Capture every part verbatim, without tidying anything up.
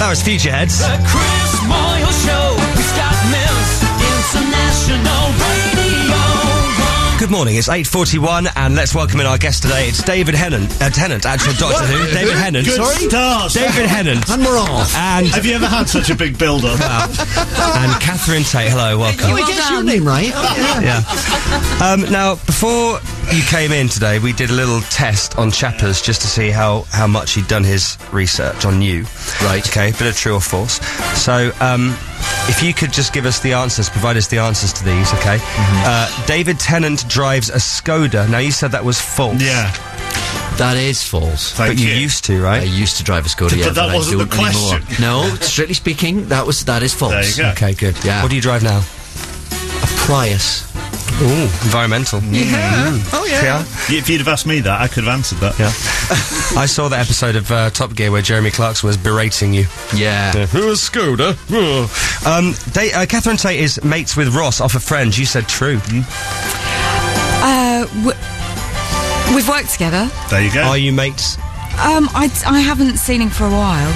it's Future Heads. The Chris Moyle Show. We've got Mills International Radio. Good morning, it's eight forty-one, and let's welcome in our guest today. It's David Hennant, uh, Tennant, actual Doctor Who. David Hennant. Good start. David Hennant. And we're off. And, Have you ever had such a big build-up? and Catherine Tate. Hello, welcome. We get your name right. Yeah. Um, now, before you came in today, we did a little test on Chappers just to see how, how much he'd done his research on you. Right. Okay, bit of true or false. So, um, if you could just give us the answers, provide us the answers to these, okay? Mm-hmm. Uh, David Tennant drives a Skoda. Now, you said that was false. Yeah. That is false. Thank But you, you. used to, right? I used to drive a Skoda, yeah, But that but wasn't I the don't anymore. question. No, strictly speaking, that was that is false. There you go. Okay, good. Yeah. What do you drive now? A Prius. Ooh, environmental. Yeah. Oh yeah. Yeah. If you'd have asked me that, I could have answered that. Yeah. I saw that episode of uh, Top Gear where Jeremy Clarkson was berating you. Yeah. Who is Skoda? um, they, uh, Catherine Tate is mates with Ross off of Friends. You said true. Mm. Uh, w- we've worked together. There you go. Are you mates? Um, I, I haven't seen him for a while.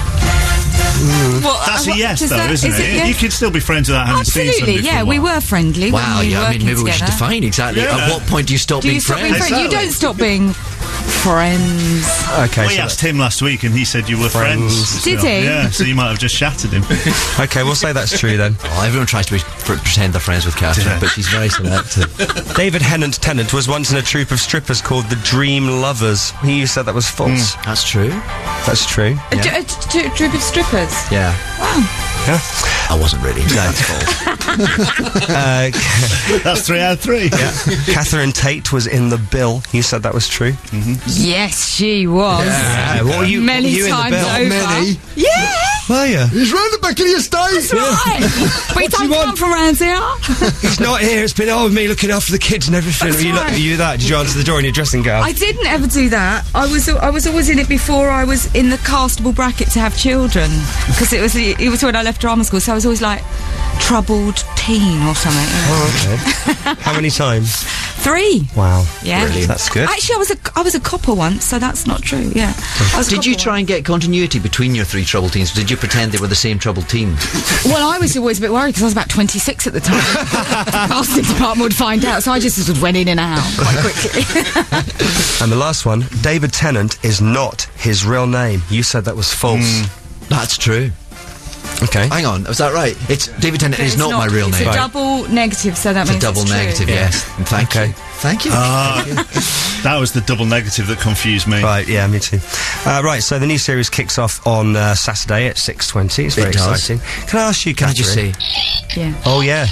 Well, That's uh, a what- yes, does though, that- isn't is it? yes? You could still be friends without having seen Absolutely, somebody yeah, for a we while. were friendly. Wow. when we were Yeah. I mean, working maybe we should together. define exactly. Yeah. At what point do you stop Do being you stop friends? being friends? You Exactly. don't stop being friends. Okay. We so asked him last week and he said you were friends. Friends. Did So, he? Yeah, so you might have just shattered him. okay, we'll say that's true then. Oh, everyone tries to be, pr- pretend they're friends with Catherine, Yeah. but she's very selective. David Hennant Tennant was once in a troupe of strippers called the Dream Lovers. You said that was false. That's true. That's true. A, d- a, t- a troop of strippers. Yeah. Yeah. I wasn't really. That's false. Uh, That's three out of three. Catherine Tate was in the bill. You said that was true. Yes, she was. Uh, what were you, Many were you times in the bill? over. Many? Yeah, Were you? He's round the back of the estate. that's right. We don't you come want? from around here. He's not here. It's been all me looking after the kids and everything. That's were, you, right. were you that? Did you answer the door in your dressing gown? I didn't ever do that. I was I was always in it before I was in the castable bracket to have children, because it was it was when I left drama school. So I was always like troubled teen or something. you know. Oh, okay. How many times? Three. Wow. Yeah, Brilliant. That's good. Actually, I was a I was a copper once, so that's not true. Yeah. I was a Did you copper try and get continuity between your three troubled teams? Did you pretend they were the same troubled team? once. Well, I was always a bit worried because I was about twenty-six at the time. The casting department would find out, so I just sort of went in and out quite quickly. And the last one, David Tennant is not his real name. You said that was false. That's true. Okay. Hang on, was that right? It's David Tennant is It's not, my real it's name. a double negative, so that It's a means double it's true. negative, Yeah. yes. And thank Okay. you. Thank you. Ah, that was the double negative that confused me. Right, yeah, me too. Uh, right, so the new series kicks off on uh, Saturday at six twenty. It's very It does. exciting. Can I ask you, Can I Catherine? just say? Yeah. Oh, yeah.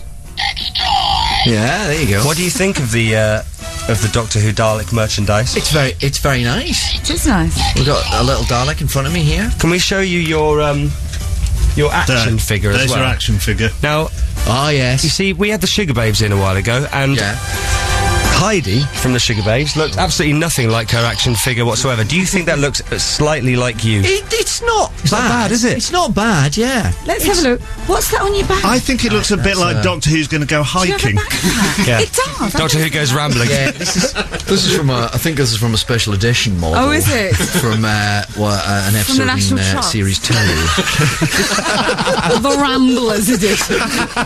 Yeah, there you go. What do you think of the uh, of the Doctor Who Dalek merchandise? It's very, it's very nice. It is nice. We've got a little Dalek in front of me here. Can we show you your um, your action There. figure as There's well? your action figure. Now, Oh yes. you see, we had the Sugar Babes in a while ago, and Yeah. Heidi from the Sugar Babes looked absolutely nothing like her action figure whatsoever. Do you think that looks uh, slightly like you? It, it's not It's bad. not bad, is it? It's not bad. Yeah. Let's have a look. What's that on your back? I think it looks a bit like uh, Doctor Who's going to go Do you have a hiking. backpack? Yeah. It does. Doctor Who goes rambling. Yeah. This is this is from a. I think this is from a special edition model. Oh, is it? From uh, well, uh, an episode in National uh, Trust. series two. The Ramblers edition.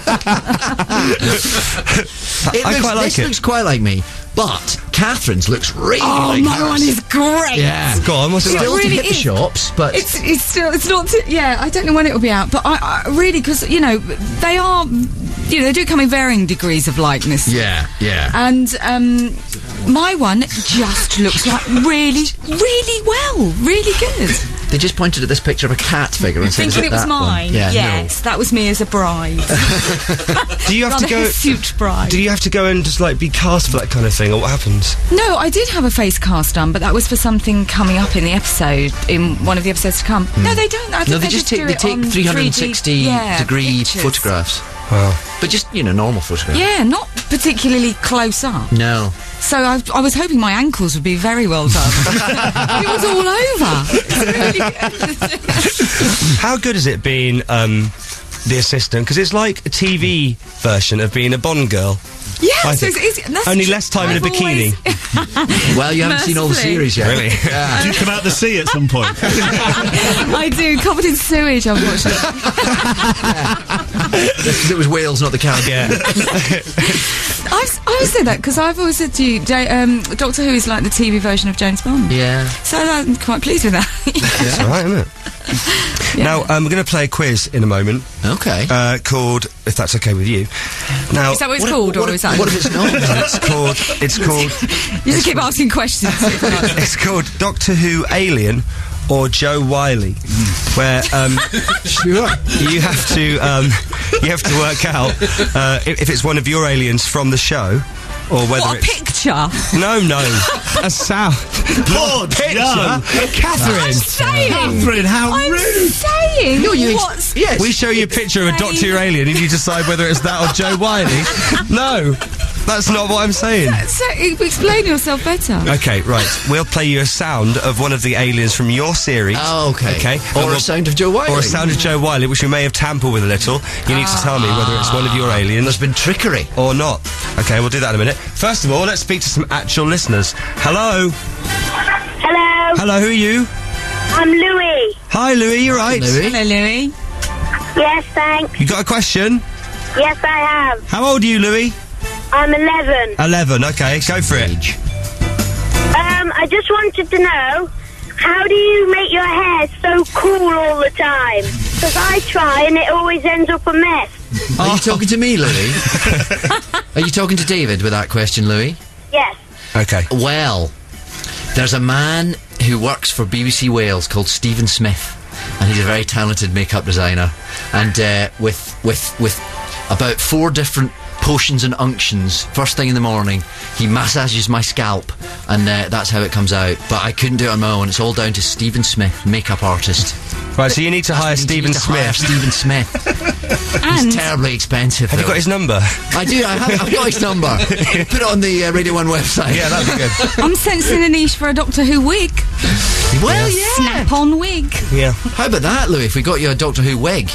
It I looks, quite like this it. looks quite like me, but Catherine's looks really Oh, like my hers. one is great. Yeah. Go on, what's it like? Still really to hit the is. shops, but It's it's still it's not t- yeah I don't know when it will be out, but I, I really, because you know they are, you know, they do come in varying degrees of likeness. yeah, yeah. And um, my one just looks like really, really well, really good. They just pointed at this picture of a cat figure and said, "Is Thinking it it was that one?" mine. Yeah, yes, that was me as a bride. Do you have Rather to go? hirsute bride. Do you have to go and just like be cast for that kind of thing, or what happens? No, I did have a face cast done, but that was for something coming up in the episode, in one of the episodes to come. No, they don't. I think No, they they just do take they it take on three hundred sixty three D, yeah, degree pictures. photographs, Wow. but just you know normal photographs. Yeah, not particularly close up. No. So I, I was hoping my ankles would be very well done. It was all over. It's really good. How good is it being um, the assistant? Because it's like a T V version of being a Bond girl. Yeah, I so think. it's easy. That's Only tr- less time in a I've bikini. always- Well, you haven't seen all the Mercifully. series yet. Really? Did you come out the sea at some point? I do, covered in sewage, unfortunately. It was Wales, not the Caribbean. Yeah. I've, I always say that because I've always said to you, J- um, Doctor Who is like the T V version of James Bond. Yeah. So I'm quite pleased with that. That's all right, isn't it? Now, um, we're going to play a quiz in a moment Okay. uh, called, if that's okay with you. Now, Is that what it's What if- called, what or if- is that? What if it's not? it's called, it's called, You just keep asking questions. it's called Doctor Who Alien or Joe Wiley, where um, Sure. you have to um, you have to work out uh, if, if it's one of your aliens from the show. Or whether What a it's picture! no, no, a sound. Poor Picture, Joe. Catherine. I'm saying. Catherine, how I'm rude! saying. No, you ex- what's yes. We show you a picture of a Doctor Who alien, and you decide whether it's that or Joe Wiley. No, that's not what I'm saying. So, explain yourself better. Okay, right. We'll play you a sound of one of the aliens from your series. Oh, okay. Okay. Or And a we'll- sound of Joe Wiley. Or a sound of Joe Wiley, which we may have tampered with a little. You need to tell me whether it's one of your aliens There's been trickery. or not. Okay, we'll do that in a minute. First of all, let's speak to some actual listeners. Hello. Hello, Hello, who are you? I'm Louis. Hi, Louis, you right? Louis? Hello, Louis. Yes, thanks. You got a question? Yes, I have. How old are you, Louis? I'm eleven. eleven, okay, go for it. Age. Um, I just wanted to know, how do you make your hair so cool all the time? Because I try and it always ends up a mess. Are you talking to me, Louis? Are you talking to David with that question, Louis? Yes. Okay. Well, there's a man who works for B B C Wales called Stephen Smith, and he's a very talented makeup designer. And uh, with with with about four different potions and unctions, first thing in the morning, he massages my scalp, and uh, that's how it comes out. But I couldn't do it on my own. It's all down to Stephen Smith, makeup artist. Right, so you need to hire You Stephen need to hire Smith. Stephen Smith. And He's terribly expensive. Have you though. got his number? I do. I have, I've got his number. Put it on the uh, Radio One website. Yeah, that'd be good. I'm sensing a niche for a Doctor Who wig. Well, yeah. Snap-on wig. Yeah. How about that, Louis? If we got you a Doctor Who wig,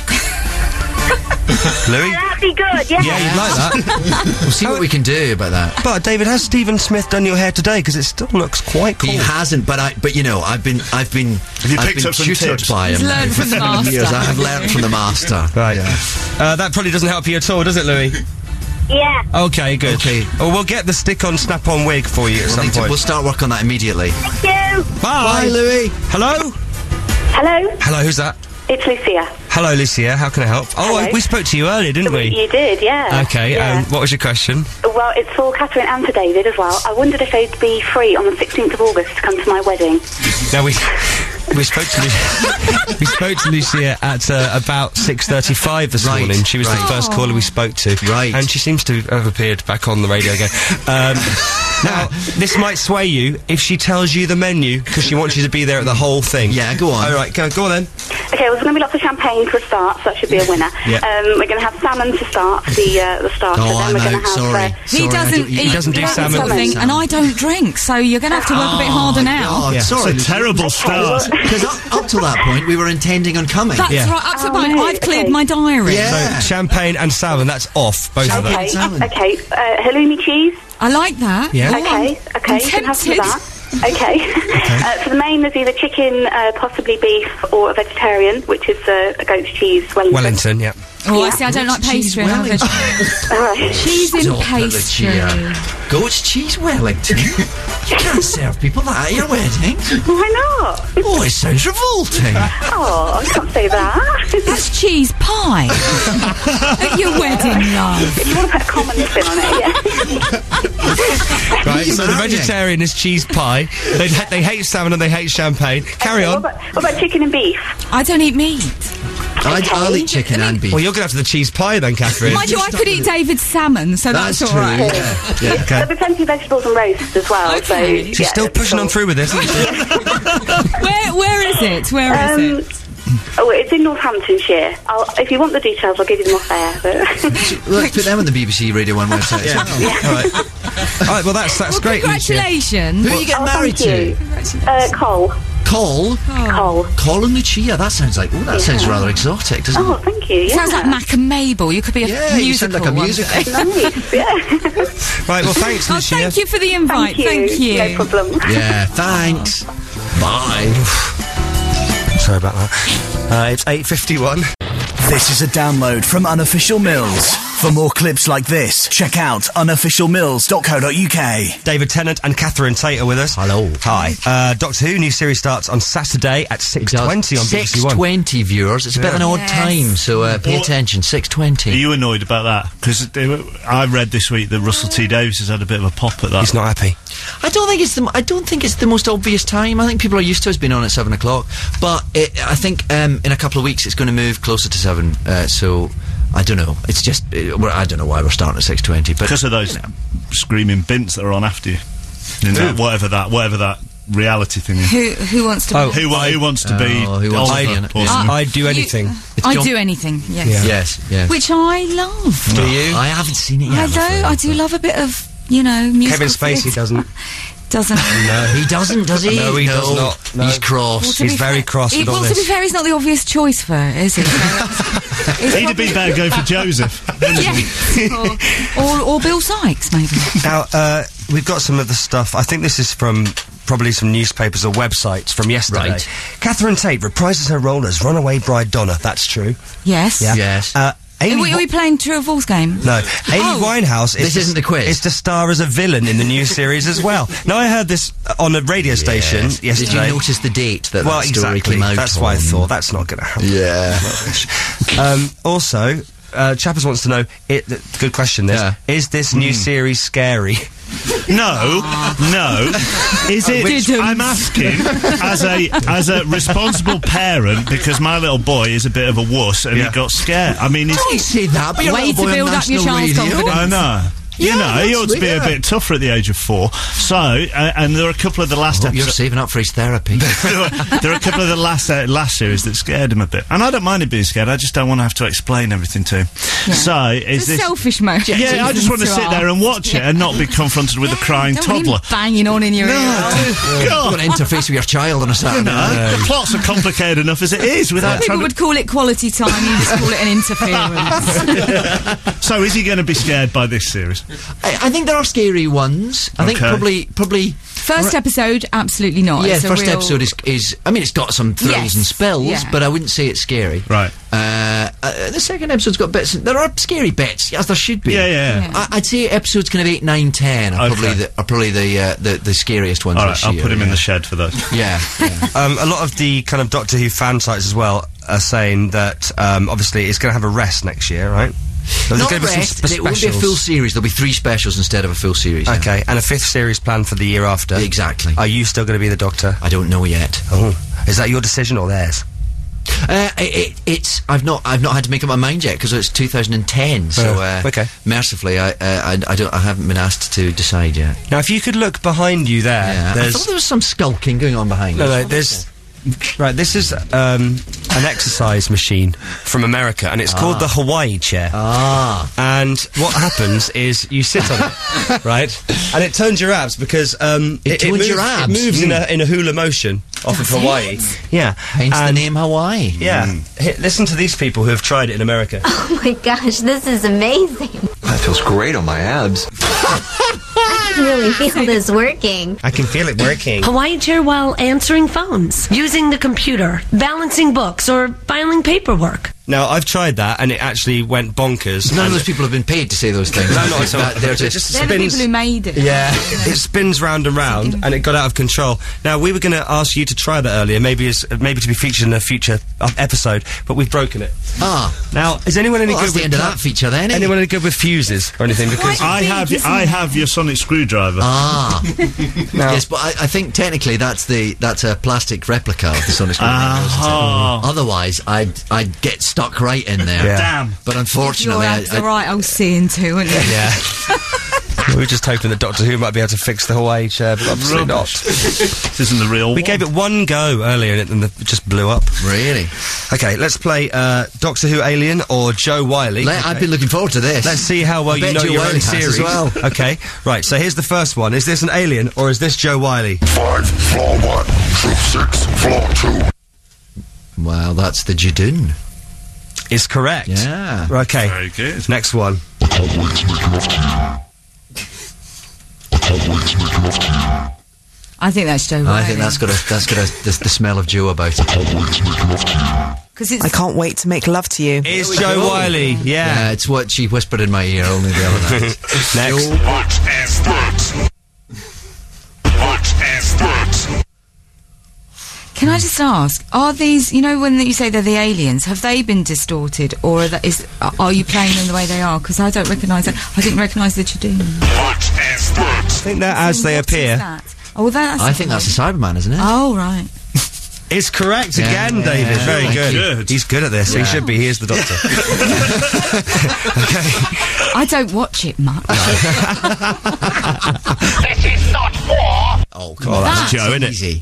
Louis? That'd be good, yeah. Yeah, you'd like that. we'll see what we can do about that. But David, has Stephen Smith done your hair today? Because it still looks quite cool. He hasn't, but I. But you know, I've been, I've been, you I've picked been up some tutored tips? by him. He's learned now from the for so many master, years. I have hasn't learned he? from the master. Right. Uh, that probably doesn't help you at all, does it, Louis? Yeah. Okay, good. Okay. Well, we'll get the stick-on snap-on wig for you at We'll, some need to- point. we'll start work on that immediately. Thank you. Bye. Bye, Louis. Hello? Hello, Hello, who's that? it's Lucia. Hello, Lucia. How can I help? Oh, Hello. we spoke to you earlier, didn't we? You did, yeah. Okay, Yeah. um, what was your question? Well, it's for Catherine and for David as well. I wondered if they'd be free on the sixteenth of August to come to my wedding. Now, we... We spoke to Lu- we spoke to Lucia at uh, about six thirty-five this Right, morning. She was right. the first caller we spoke to, Right. And she seems to have appeared back on the radio again. Um, now, this might sway you if she tells you the menu because she wants you to be there at the whole thing. Yeah, go on. All right, go, go on then. Okay, well, there's going to be lots of champagne for a start, so that should be a winner. Yeah. Um, we're going to have salmon to start, the uh, the starter. Oh, then I'm we're going out. to have Sorry. Uh, He Sorry, I doesn't don't- eat He doesn't do that salmon. sort of thing, and I don't drink, so you're going to have to work a bit harder now. Oh, Yeah, sorry. it's a terrible start. Because up, up till that point, we were intending on coming. That's Yeah. right, up to the Oh, point. no, I've cleared okay. my diary. Yeah. So, champagne and salmon, that's off, both of them. okay, salmon. okay. Uh, halloumi cheese. I like that. Yeah. Oh, Okay, I'm- okay. I'm You can have some of tempted. that. Okay. uh, for the main, there's either chicken, uh, possibly beef, or a vegetarian, which is uh, a goat's cheese Wellington. Wellington, yeah. Oh, I Yeah. see, I don't like Goat's cheese pastry. I have Wellington. veg- All right. cheese in Stop it, pastry. Lucia. Goat's cheese Wellington? You can't serve people that at your wedding. Why not? Oh, it sounds revolting. Oh, I can't say that. That's cheese pie at your wedding, love. If you want to put a common spin on it, yeah. Right, so the marrying? vegetarian is cheese pie. They, they hate salmon and they hate champagne. Carry What on. about, what about chicken and beef? I don't eat meat. I'd, I'll eat chicken and beef. Well, you're going to have the cheese pie then, Catherine. Mind you, I could eat David's salmon, so that's, That's all true. right. Yeah. Yeah. Okay. There'll be plenty of vegetables and roasts as well. Okay. So, She's yeah, still it'll be pushing on cool. through with this, isn't she? Where, where is it? Where is Um, it? Oh, it's in Northamptonshire. I'll, if you want the details, I'll give you them off air. But Let's put them on the B B C Radio one website. Yeah. All right. All right. Well, that's that's Well, great. Lucia. congratulations. Who are you getting Oh, married thank to? you. Uh, Cole. Cole? Cole. Cole and Lucia. That sounds like, oh, that sounds rather exotic, doesn't Oh, it? thank you. Yeah. Sounds like Mac and Mabel. You could be a Yeah, you sound musical. like a one musical. day. Nice. Yeah. Right. Well, thanks, Oh, Lucia. thank you for the invite. Thank you. No problem. Yeah, thanks. Bye. Sorry about that. Uh, it's eight fifty-one. This is a download from Unofficial Mills. For more clips like this, check out unofficial mills dot co dot uk. David Tennant and Catherine Tate are with us. Hello. Hi. Uh, Doctor Who new series starts on Saturday at six twenty on B B C One. six twenty, viewers. It's a bit of an odd Yes. time, so uh, pay Well- attention. six Are twenty. you annoyed about that? Because I read this week that Russell T Davies has had a bit of a pop at that. He's not happy. I don't think it's the. I don't think it's the most obvious time. I think people are used to us being on at seven o'clock. But it, I think um, in a couple of weeks it's going to move closer to seven. Uh, so I don't know. It's just uh, we're, I don't know why we're starting at six twenty. But Because of those screaming bints that are on after you. In that, whatever that, whatever that reality thing is. Who who wants to? Oh, Who, wa- who wants to be? Oh, who wants to be Oliver in it? or Yeah. something? I'd do anything. It's I John- do anything. Yes. Yeah. yes, yes. Which I love. Do you? I haven't seen it yet. I I'm do. afraid. I do love a bit of, you know, musical Kevin Spacey theatre. doesn't. Doesn't. No. He doesn't, does he? No, he does not. No. He's cross. To He's be very fair- cross he, with all well, this. to be fair, he's not the obvious choice for it, is he? So it's- it's He'd have been better going for Joseph. yeah. or, or, or Bill Sykes, maybe. Now, uh, we've got some of the stuff. I think this is from probably some newspapers or websites from yesterday. Right. Catherine Tate reprises her role as runaway bride Donna. That's true. Yes. Yeah. Yes. Uh, Are Amy we, are we playing True or False game? No, Amy Oh. Winehouse is This to, isn't the quiz. is to star as a villain in the new series as well. Now, I heard this uh, on a radio station Yes. yesterday. Did you notice the date that well, that story exactly. came out That's why I on? thought that's not going to happen. Yeah. um, also, uh, Chappers wants to know. It, th- good question. This Yeah. is this new series scary? No, no. Is it? Didn't. I'm asking as a as a responsible parent because my little boy is a bit of a wuss and Yeah. he got scared. I mean, Don't it's, say that, but you're Way a to boy on build up your national child's radio. confidence. I know. You Yeah, know, he that's ought to be right, a yeah. bit tougher at the age of four. So, uh, and there are a couple of the last Hope you're episodes. saving up for his therapy. there, were, there are a couple of the last uh, last series that scared him a bit, and I don't mind him being scared. I just don't want to have to explain everything to him. So, is It's a this? selfish mode. Yeah, I just want to sit there and watch it and not be confronted with a crying Don't want him toddler. banging on in your ear. You've got to interface with your child on a Saturday night. No, the plots are complicated enough as it is without People trying would call it quality time. You just call it an interference. to. So, is he going to be scared by this series? I, I think there are scary ones. I think Okay. probably, probably. First episode, absolutely not. Yeah, It's the a first real- episode is, is. I mean, it's got some thrills Yes, and spills, yeah. but I wouldn't say it's scary. Right. Uh, uh, the second episode's got bits. There are scary bits, as there should be. Yeah, yeah. Yeah. I, I'd say episodes kind of eight, nine, ten are Okay. probably the are probably the uh, the, the scariest ones All this right, I'll year. put him in yeah. the shed for those. Yeah. yeah. Um, a lot of the kind of Doctor Who fan sites as well are saying that um, obviously it's going to have a rest next year, right? There's Not gonna be some rest, spe- it won't be a specials. full series. There'll be three specials instead of a full series. yeah. Okay, and a fifth series planned for the year after. Exactly. Are you still going to be the Doctor? I don't know yet. Oh, is that your decision or theirs? Uh, it, it, it's I've not I've not had to make up my mind yet because it's two thousand ten. So Oh, uh, okay. mercifully, I, uh, I I don't I haven't been asked to decide yet. Now, if you could look behind you there, Yeah, I there's thought there was some skulking going on behind no, us. no, there's right. This is um, an exercise machine from America, and it's called the Hawaii chair. Ah, And what happens is you sit on it, right, and it turns your abs because um, It turns moves, your abs? It moves in a in a hula motion off of Hawaii. Yeah, hence the and- name Hawaii. Yeah, Hi- listen to these people who have tried it in America. Oh my gosh, this is amazing. That feels great on my abs. I can really feel this working. I can feel it working. Hawaii chair while answering phones, using the computer, balancing books, or filing paperwork. Now, I've tried that, and it actually went bonkers. None of and those people have been paid to say those things. No, not at all. That- They're It just. just They're the spins. people who made it. Yeah, it spins round and round, and it got out of control. Now, we were going to ask you to try that earlier, maybe as maybe to be featured in a future uh, episode, but we've broken it. Ah, Now, is anyone any well, good that's the with end of that feature then. eh? anyone any good with fuses or anything? Because I have isn't I it? have your sonic screwdriver. Ah, now, yes, but I, I think technically that's the that's a plastic replica of the Sonic Screen. Ah. Otherwise, I'd I'd get stuck right in there. Yeah. Damn. But Your unfortunately, I, abs I, are right, I was seeing too, wouldn't you? yeah. We were just hoping that Doctor Who might be able to fix the Hawaii chair, but obviously not. This isn't the real We one. gave it one go earlier and it, and it just blew up. Really? Okay, let's play uh, Doctor Who Alien or Joe Wiley. Le- okay. I've been looking forward to this. Let's see how well I you bet know Joe your Wiley own has as series. well. Okay, right, so here's the first one. Is this an alien or is this Joe Wiley? Five, floor one, troop six, floor two. Well, that's the Judoon. Is correct. Yeah. Okay. Very good. Next one. I can't wait to make love to you. I can't wait to make love to you. I think that's Joe Wiley. I think that's got a that's got a the, the smell of Joe about it. I can't wait to make love to you. Because it's I can't wait to make love to you. Is Joe Wiley. Yeah. Yeah, it's what she whispered in my ear only the other night. Next. What is that? What is that? Can I just ask, are these, you know, when you say they're the aliens, have they been distorted, or are, that, is, are you playing them the way they are? Because I don't recognise it. I didn't recognise the Judoon. What is that? I think they're as they What is appear. that? Oh, well, that's I think that's a Cyberman, isn't it? Oh, right. Is correct Yeah, again, yeah, David. yeah. Very Thank good. you. Good. He's good at this. He Yeah. should be. He is the Doctor. Okay. I don't watch it much. This is not war. Oh, come Oh, on. that's Joe, isn't it? Easy.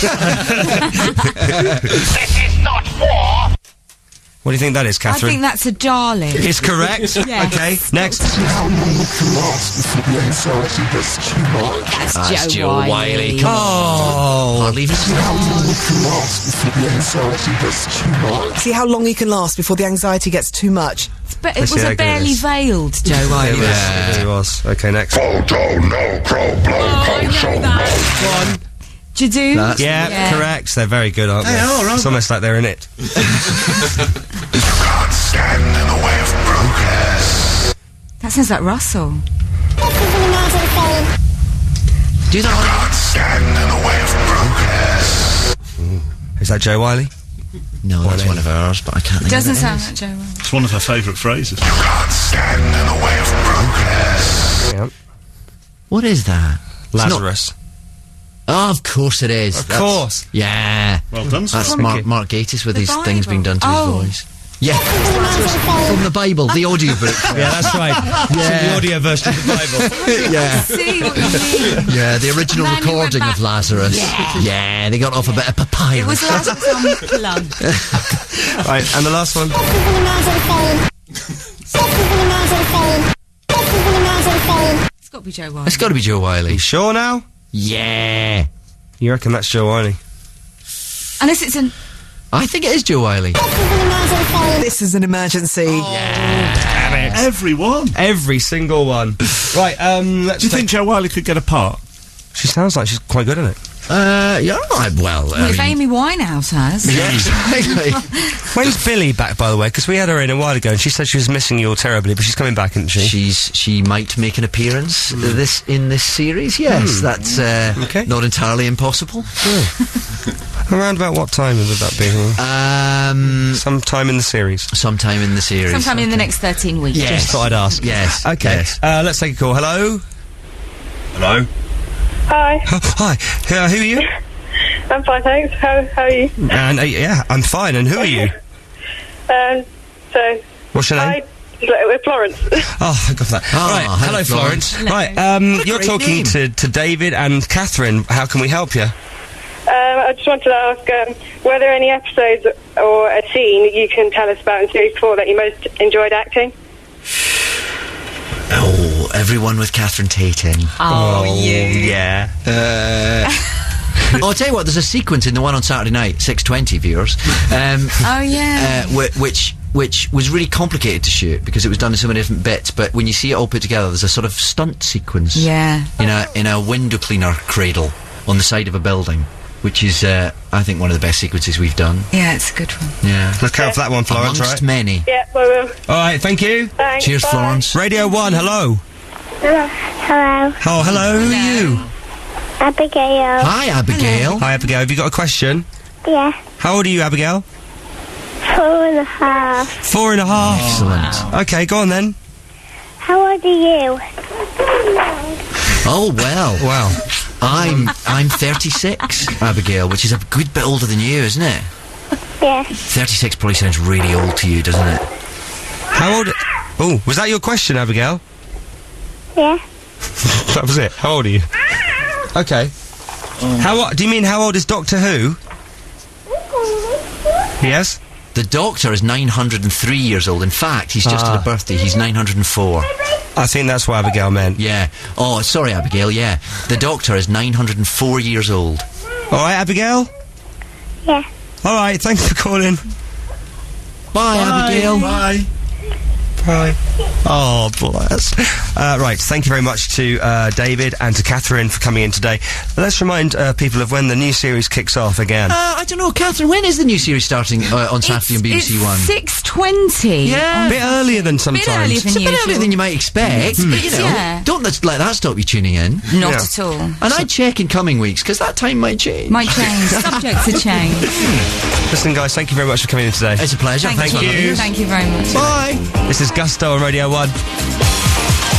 This is not war. What do you think that is, I Catherine? think that's a Darling. Is correct. Yes. Okay. Next. How long you can last before the anxiety gets too much? That's, That's Joe, Joe Wiley. Wiley. Come Oh. Hardly even How long you can last before the anxiety gets too much? See how long you can last before the anxiety gets too much. But it Let's was see how a good it barely is. veiled Joe It Wiley. was. It really was. Okay. Next. Photo, no problem, potion, One. Judoon? That's- Yeah, Yeah. correct. They're very good, aren't they? They are, aren't It's almost like they're in it. You can't stand in the way of progress. That sounds like Russell. Do that one. Can't stand in the way of progress. Is that Joe Wiley? No, that's one of ours, but I can't think Doesn't of it sound is. like Joe Wiley. It's one of her favourite phrases. You can't stand in the way of progress. Yeah. What is that? It's not- Lazarus. Oh, of course it is. Of That's- course. Yeah. Well done, That's Steve. Mark, Mark Gatiss with The his things being done to Bible. his voice. Yeah. From the Bible, the audiobook. Yeah, that's right. Yeah. The audio version of the Bible. Yeah. See what you mean? Yeah, the original Man who went recording back- of Lazarus. Yeah. Yeah, they got off a bit of It was papyrus. Lazarus Unplugged. Right, and the last one. It's got to be Joe Wiley. It's got to be Joe Wiley. You sure now? Yeah. You reckon that's Joe Wiley? Unless it's an... I think it is Joe Wiley. This is an emergency. Everyone. Every single one. Right, um, let's Do you take- think Joe Wiley could get a part? She sounds like she's quite good at it. Uh, yeah, I- well, Well, I if mean, Amy Winehouse has. yeah, exactly. When's Billy back, by the way? Because we had her in a while ago and she said she was missing you all terribly, but she's coming back, isn't she? She's she might make an appearance this in this series. Yes, that's uh, Okay. not entirely impossible. Around about what time would that be? Um, Sometime in the series. sometime in the series. Sometime in the next thirteen weeks. Yes. Just thought I'd ask. Yes. Okay, yes. uh, let's take a call. Hello? Hello? Hi, Oh, hi. Uh, who are you? I'm fine, thanks. How, how are you? And, uh, yeah, I'm fine. And who are you? Um, so, What's your name? hi, we're Florence. Oh, thank God for that. Ah, right, hello, hello, Florence. Florence. Right, um, you're Great talking name. to, to David and Catherine. How can we help you? Um, I just wanted to ask, um, were there any episodes or a scene that you can tell us about in Series four that you most enjoyed acting? Oh, everyone with Catherine Tate in. Oh, you. Yeah. Uh, oh, I'll tell you what. There's a sequence in the one on Saturday night, six twenty viewers. Um, Oh, yeah. uh, whi- which which was really complicated to shoot because it was done in so many different bits. But when you see it all put together, there's a sort of stunt sequence. Yeah. In a in a window cleaner cradle on the side of a building, which is uh, I think one of the best sequences we've done. Yeah, it's a good one. Yeah. Look out for that one, Florence, Amongst right? many. Yeah, well, well. All right, thank you. Thanks. Cheers, bye. Florence. Radio one, hello. Hello. Hello, Oh, hello, who are you? Abigail. Hi, Abigail. Hi, Abigail. Have you got a question? Yeah, How old are you, Abigail? four and a half. Four and a half. Excellent. Okay, go on then. How old are you? Oh well. Wow. I'm I'm thirty-six, Abigail, which is a good bit older than you, isn't it? Yes. thirty-six probably sounds really old to you, doesn't it? How old... Oh, was that your question, Abigail? Yeah. That was it. How old are you? Okay. How o- do you mean how old is Doctor Who? Yes? The Doctor is nine hundred three years old. In fact, he's just Ah. had a birthday. He's nine hundred four. I think that's what Abigail meant. Yeah. Oh, sorry, Abigail, yeah. The Doctor is nine hundred four years old. All right, Abigail? Yeah. All right, thanks for calling. Bye, Abigail. Bye. Bye. Oh, bless. Uh, right, thank you very much to uh, David and to Catherine for coming in today. Let's remind uh, people of when the new series kicks off again. Uh, I don't know, Catherine, when is the new series starting uh, on Saturday on B B C One? six twenty. Yeah. A bit earlier than sometimes. Bit earlier than It's a bit usual. earlier than you might expect, but you know, Yeah. don't let, let that stop you tuning in. Not Yeah. at all. And I'd check in coming weeks, because that time might change. Might change. Subjects are changed. Listen, guys, thank you very much for coming in today. It's a pleasure. Thank, Thank you. you. Thank you very much. Bye. This is Gusto on Radio one.